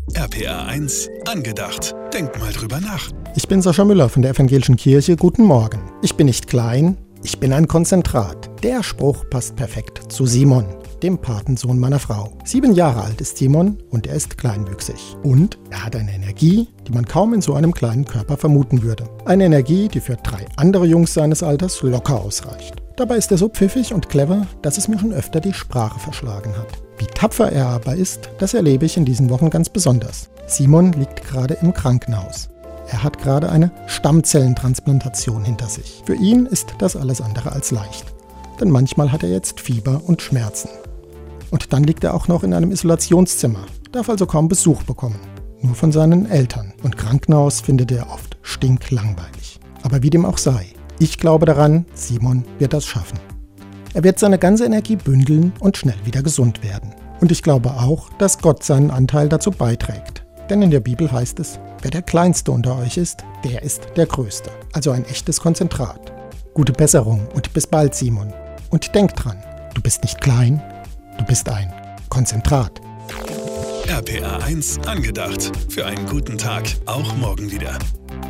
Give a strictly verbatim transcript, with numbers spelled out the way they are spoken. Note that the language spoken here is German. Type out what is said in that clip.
R P R eins angedacht. Denk mal drüber nach. Ich bin Sascha Müller von der Evangelischen Kirche. Guten Morgen. Ich bin nicht klein, ich bin ein Konzentrat. Der Spruch passt perfekt zu Simon, dem Patensohn meiner Frau. Sieben Jahre alt ist Simon und er ist kleinwüchsig. Und er hat eine Energie, die man kaum in so einem kleinen Körper vermuten würde. Eine Energie, die für drei andere Jungs seines Alters locker ausreicht. Dabei ist er so pfiffig und clever, dass es mir schon öfter die Sprache verschlagen hat. Wie tapfer er aber ist, das erlebe ich in diesen Wochen ganz besonders. Simon liegt gerade im Krankenhaus. Er hat gerade eine Stammzellentransplantation hinter sich. Für ihn ist das alles andere als leicht. Denn manchmal hat er jetzt Fieber und Schmerzen. Und dann liegt er auch noch in einem Isolationszimmer, darf also kaum Besuch bekommen. Nur von seinen Eltern. Und Krankenhaus findet er oft stinklangweilig. Aber wie dem auch sei, ich glaube daran, Simon wird das schaffen. Er wird seine ganze Energie bündeln und schnell wieder gesund werden. Und ich glaube auch, dass Gott seinen Anteil dazu beiträgt. Denn in der Bibel heißt es, wer der Kleinste unter euch ist, der ist der Größte. Also ein echtes Konzentrat. Gute Besserung und bis bald, Simon. Und denk dran, du bist nicht klein, du bist ein Konzentrat. R P R eins angedacht. Für einen guten Tag, auch morgen wieder.